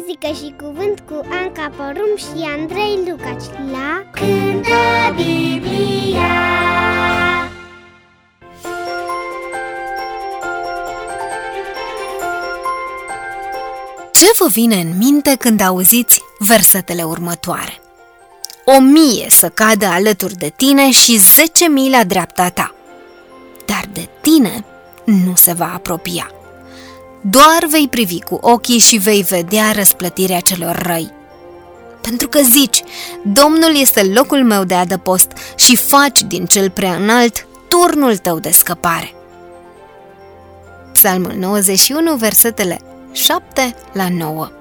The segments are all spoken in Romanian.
muzică și cuvânt cu Anca Porum și Andrei Lucaci la Cântă Biblia. Ce vă vine în minte când auziți versetele următoare? 1000 să cadă alături de tine și 10.000 la dreapta ta, dar de tine nu se va apropia. Doar vei privi cu ochii și vei vedea răsplătirea celor răi. Pentru că zici, Domnul este locul meu de adăpost și faci din cel prea înalt turnul tău de scăpare. Psalmul 91, versetele 7-9.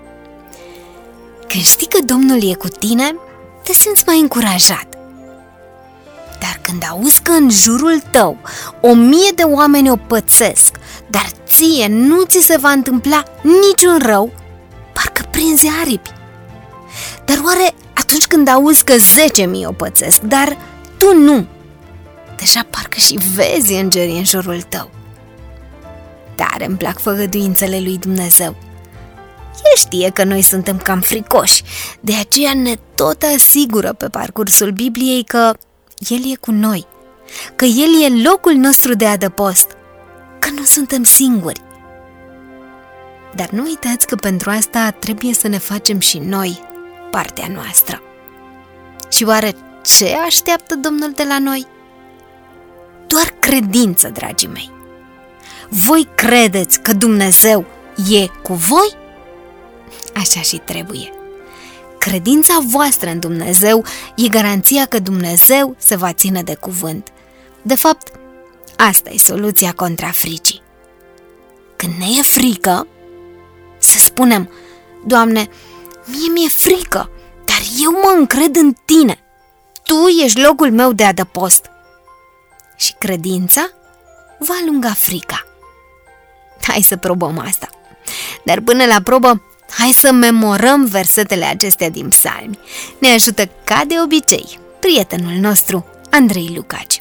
Când știi că Domnul e cu tine, te simți mai încurajat. Dar când auzi că în jurul tău 1000 de oameni o pățesc, dar ție nu ți se va întâmpla niciun rău, parcă prinzi aripi. Dar oare atunci când auzi că 10.000 o pățesc, dar tu nu, deja parcă și vezi îngerii în jurul tău. Tare îmi plac făgăduințele lui Dumnezeu. El știe că noi suntem cam fricoși, de aceea ne tot asigură pe parcursul Bibliei că El e cu noi, că El e locul nostru de adăpost, că nu suntem singuri. Dar nu uitați că pentru asta trebuie să ne facem și noi partea noastră. Și oare ce așteaptă Domnul de la noi? Doar credință, dragii mei. Voi credeți că Dumnezeu e cu voi? Așa și trebuie. Credința voastră în Dumnezeu e garanția că Dumnezeu se va ține de cuvânt. De fapt, asta e soluția contra fricii. Când ne e frică, să spunem, Doamne, mie mi-e frică, dar eu mă încred în Tine. Tu ești locul meu de adăpost. Și credința va alunga frica. Hai să probăm asta. Dar până la probă, hai să memorăm versetele acestea din psalmi. Ne ajută ca de obicei prietenul nostru, Andrei Lucaci.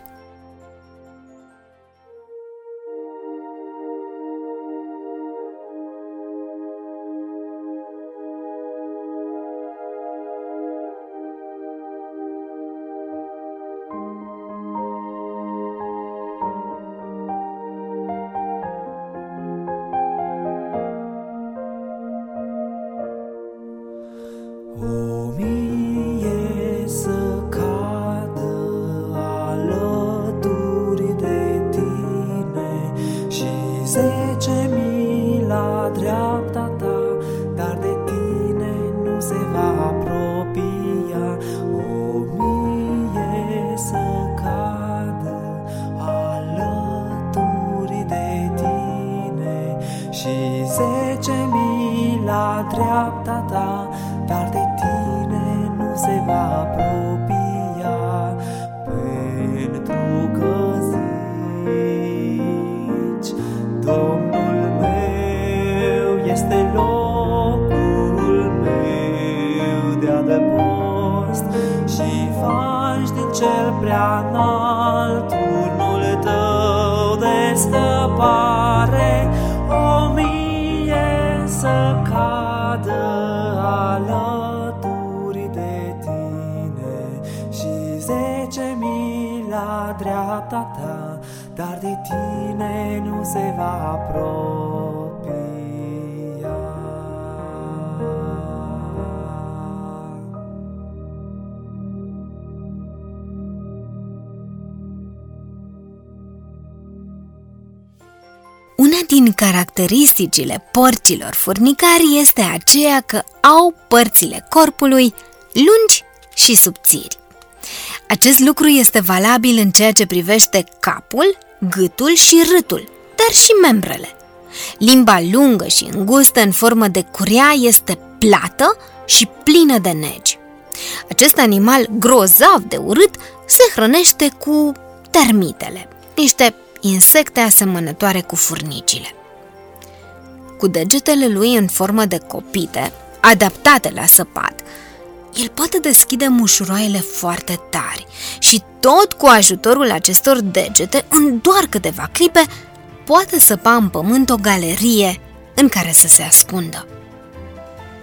Dreapta ta, dar de tine nu se va apropia, pentru că zici, Domnul meu este locul meu de adăpost și faci din cel prea înalt turnul tău de scăpare. 1000 să cadă alături de tine și 10.000 la dreapta ta, dar de tine nu se va apropia. Una din caracteristicile porcilor furnicari este aceea că au părțile corpului lungi și subțiri. Acest lucru este valabil în ceea ce privește capul, gâtul și râtul, dar și membrele. Limba lungă și îngustă în formă de curea este plată și plină de negi. Acest animal grozav de urât se hrănește cu termitele, niște insecte asemănătoare cu furnicile. Cu degetele lui în formă de copite, adaptate la săpat, el poate deschide mușuroaiele foarte tari și tot cu ajutorul acestor degete, în doar câteva clipe, poate săpa în pământ o galerie în care să se ascundă.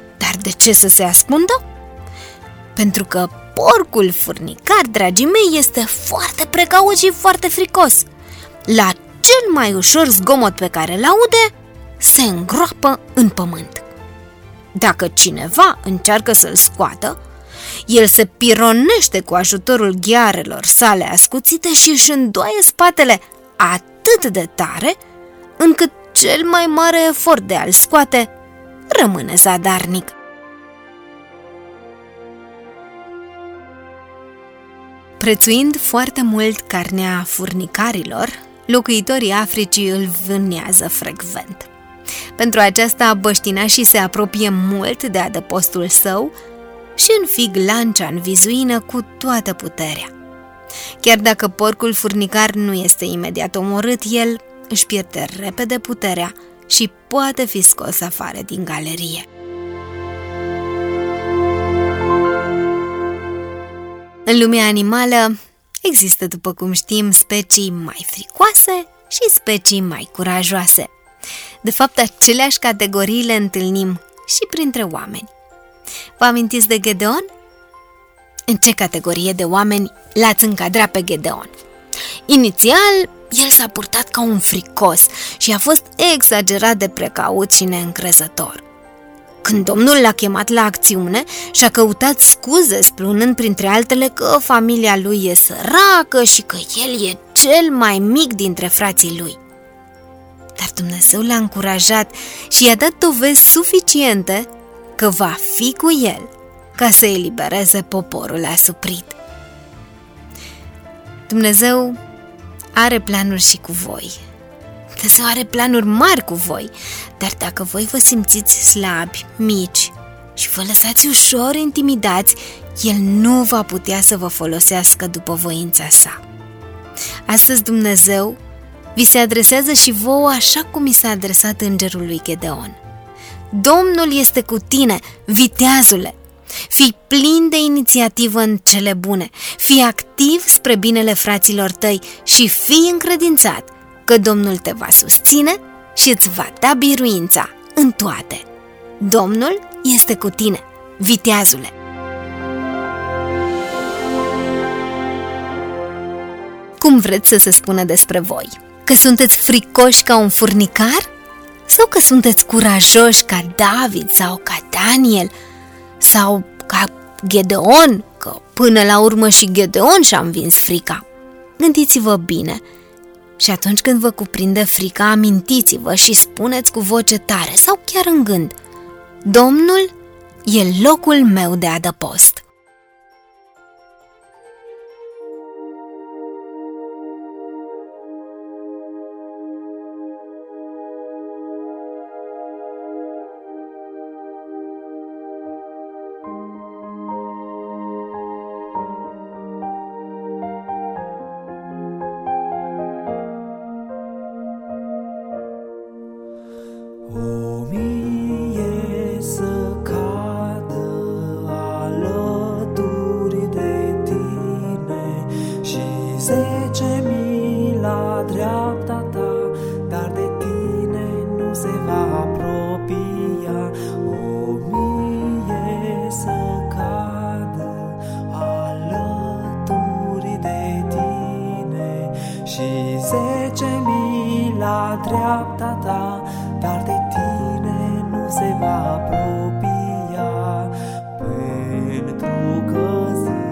De ce să se ascundă? Pentru că porcul furnicar, dragii mei, este foarte precaut și foarte fricos. La cel mai ușor zgomot pe care îl aude, se îngroapă în pământ. Dacă cineva încearcă să-l scoată, el se pironește cu ajutorul ghearelor sale ascuțite și își îndoaie spatele atât de tare, încât cel mai mare efort de a-l scoate rămâne zadarnic. Prețuind foarte mult carnea furnicarilor, locuitorii Africii îl vânează frecvent. Pentru aceasta, băștinașii se apropie mult de adăpostul său și înfig lancea în vizuină cu toată puterea. Chiar dacă porcul furnicar nu este imediat omorât, el își pierde repede puterea și poate fi scos afară din galerie. În lumea animală există, după cum știm, specii mai fricoase și specii mai curajoase. De fapt, aceleași categorii le întâlnim și printre oameni. Vă amintiți de Gedeon? În ce categorie de oameni l-ați încadrat pe Gedeon? Inițial, el s-a purtat ca un fricos și a fost exagerat de precaut și neîncrezător. Când Domnul l-a chemat la acțiune, și-a căutat scuze, spunând printre altele că familia lui e săracă și că el e cel mai mic dintre frații lui. Dar Dumnezeu l-a încurajat și i-a dat dovezi suficiente că va fi cu el ca să elibereze poporul asuprit. Dumnezeu are planuri și cu voi. Dumnezeu are planuri mari cu voi, dar dacă voi vă simțiți slabi, mici și vă lăsați ușor intimidați, El nu va putea să vă folosească după voința sa. Astăzi Dumnezeu vi se adresează și vouă așa cum i s-a adresat îngerul lui Gedeon. Domnul este cu tine, viteazule! Fii plin de inițiativă în cele bune, fii activ spre binele fraților tăi și fii încredințat că Domnul te va susține și îți va da biruința în toate. Domnul este cu tine, viteazule! Cum vreți să se spună despre voi? Că sunteți fricoși ca un furnicar? Sau că sunteți curajoși ca David sau ca Daniel? Sau ca Gedeon, că până la urmă și Gedeon și-a învins frica? Gândiți-vă bine și atunci când vă cuprinde frica, amintiți-vă și spuneți cu voce tare sau chiar în gând: Domnul e locul meu de adăpost. O mie să cadă alături de tine și 10.000 la dreapta ta, dar de tine nu se va apropia. O mie să cadă alături de tine și 10.000 la dreapta ta, dar de tine nu se va apropia, pentru că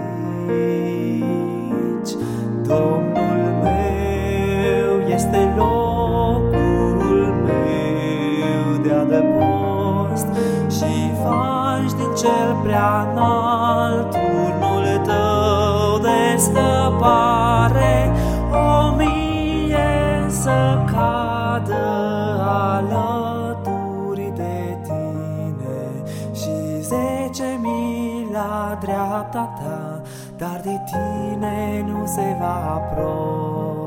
zici: Domnul meu este locul meu de adăpost și faci din cel prea înalt turnul tău de scăpare. O mie să cadă alături de tine și 10.000 la dreapta ta, dar de tine nu se va apropia.